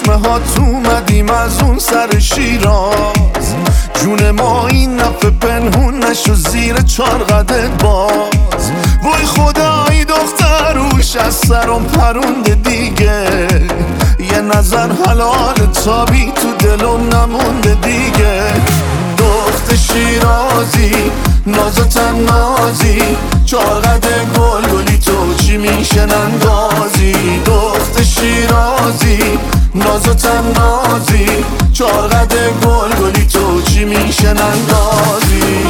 چشمه هات اومدیم از اون سر شیراز، جون ما این نفه پنهون نشو زیر چار قدت باز. وای خدای دختر روش از سرم پرونده دیگه، یه نظر حلال تابی تو دلم نمونده دیگه. دخت شیرازی ناز و تنازی، چار قد گل گلی تو چی میشه نندازی. دخت شیرازی ناز و تنازی، چار قد گل گلی تو چی میشه نندازی.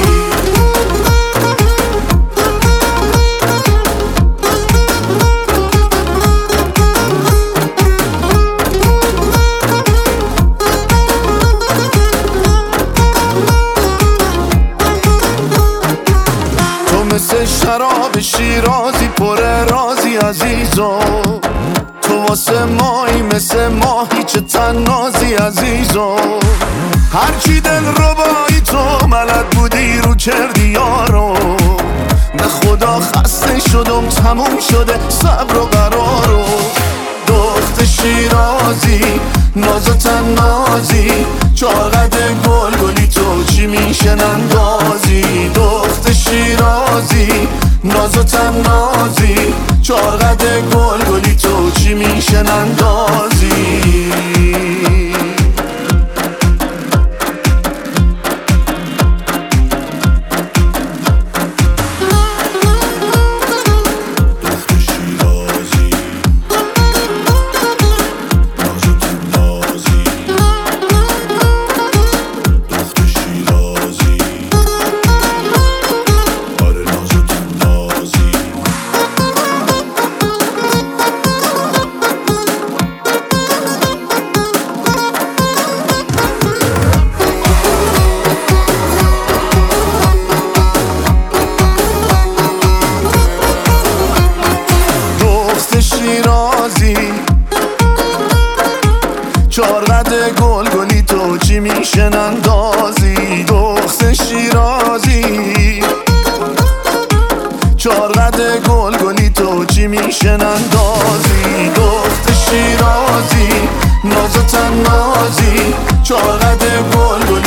مثل شراب شیرازی پر رازی عزیزو، تو واسه مایی مثل ماهی چه تنازی عزیزو. هرچی دل ربایی تو ملد بودی رو کردی یارو، به خدا خسته شدم تموم شده صبر و قرارو. دخت شیرازی ناز و تنازی، چار قد گل گلی تو چی میشه نندازی. دخت شیرازی ناز و تنازی، چار قد گل گلی تو چی میشه نندازی. شیرازی چار قد گل گلی تو چی میشه نندازی. دخت شیرازی چار قد گل گلی تو چی میشه نندازی. دخت شیرازی ناز و تنازی، چار قد گل